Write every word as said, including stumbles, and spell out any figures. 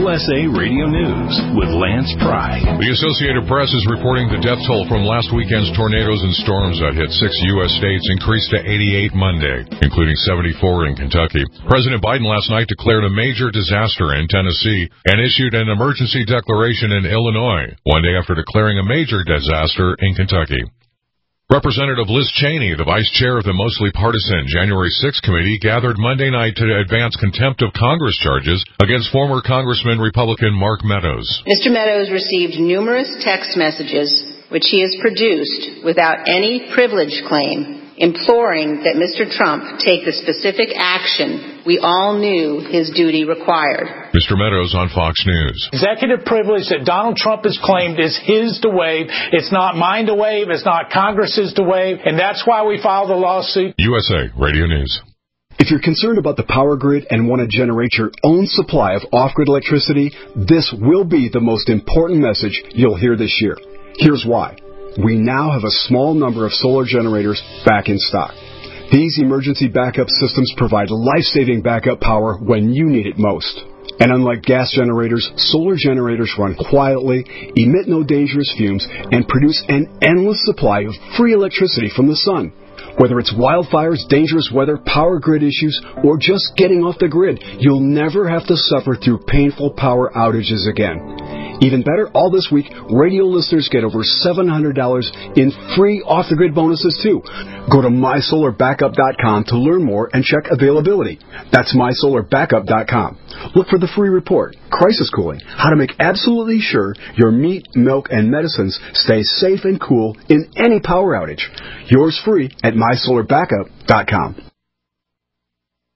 U S A Radio News with Lance Pry. The Associated Press is reporting the death toll from last weekend's tornadoes and storms that hit six U S states increased to eighty-eight Monday, including seventy-four in Kentucky. President Biden last night declared a major disaster in Tennessee and issued an emergency declaration in Illinois, one day after declaring a major disaster in Kentucky. Representative Liz Cheney, the vice chair of the mostly partisan January sixth committee, gathered Monday night to advance contempt of Congress charges against former Congressman Republican Mark Meadows. Mister Meadows received numerous text messages, which he has produced without any privilege claim, imploring that Mister Trump take the specific action we all knew his duty required. Mister Meadows on Fox News. Executive privilege that Donald Trump has claimed is his to waive. It's not mine to waive. It's not Congress's to waive. And that's why we filed the lawsuit. U S A Radio News. If you're concerned about the power grid and want to generate your own supply of off-grid electricity, this will be the most important message you'll hear this year. Here's why. We now have a small number of solar generators back in stock. These emergency backup systems provide life-saving backup power when you need it most. And unlike gas generators, solar generators run quietly, emit no dangerous fumes, and produce an endless supply of free electricity from the sun. Whether it's wildfires, dangerous weather, power grid issues, or just getting off the grid, you'll never have to suffer through painful power outages again. Even better, all this week, radio listeners get over seven hundred dollars in free off-the-grid bonuses, too. Go to my solar backup dot com to learn more and check availability. That's my solar backup dot com. Look for the free report, Crisis Cooling, how to make absolutely sure your meat, milk, and medicines stay safe and cool in any power outage. Yours free at my solar backup dot com.